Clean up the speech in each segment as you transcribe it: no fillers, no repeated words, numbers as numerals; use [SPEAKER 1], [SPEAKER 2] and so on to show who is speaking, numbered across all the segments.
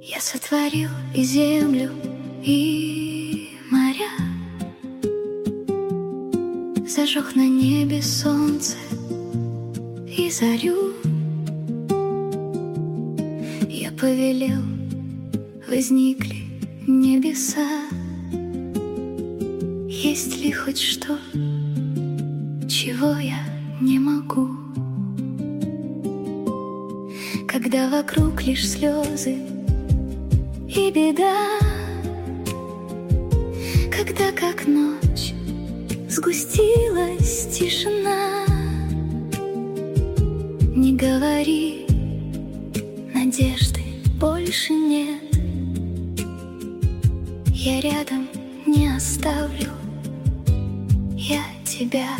[SPEAKER 1] Я сотворил и землю, и моря, зажег на небе солнце и зарю. Я повелел, возникли небеса. Есть ли хоть что, чего я не могу? Когда вокруг лишь слезы и беда, когда как ночь сгустилась тишина. Не говори, надежды больше нет. Я рядом не оставлю я тебя.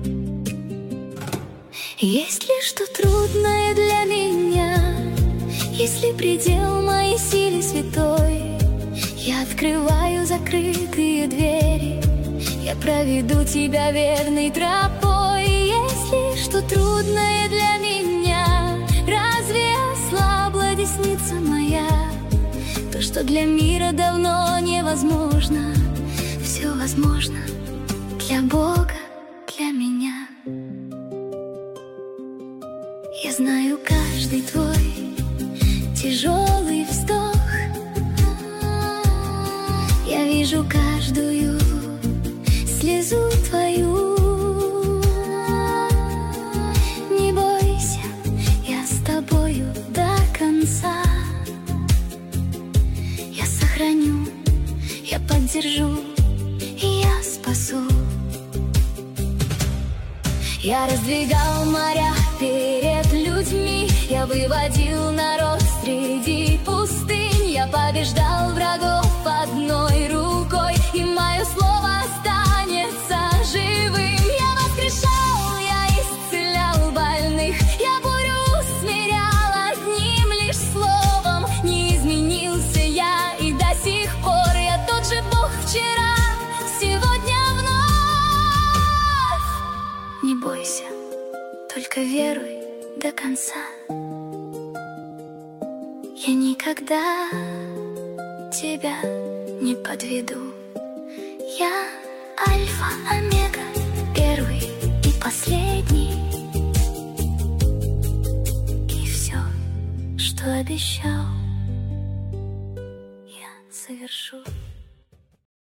[SPEAKER 1] Есть ли что трудное для меня? Есть ли предел моей силе святой? Я открываю закрытые двери, я проведу тебя верной тропой. Есть ли что трудное для меня? Разве ослабла десница моя? То, что для мира давно невозможно, все возможно для Бога, для меня. Я знаю каждый твой тяжелый вздох, я вижу каждую слезу твою. Не бойся, я с тобою до конца. Я сохраню, я поддержу, и я спасу. Я раздвигал моря перед людьми, я выводил народ среди пустынь. Я побеждал врагов одной рукой, и мое слово останется живым. Я воскрешал, я исцелял больных, я бурю смирял одним лишь словом. Не изменился я, и до сих пор я тот же Бог вчера, сегодня вновь. Не бойся, только веруй до конца. Я никогда тебя не подведу. Я альфа, омега, первый и последний. И все, что обещал, я совершу.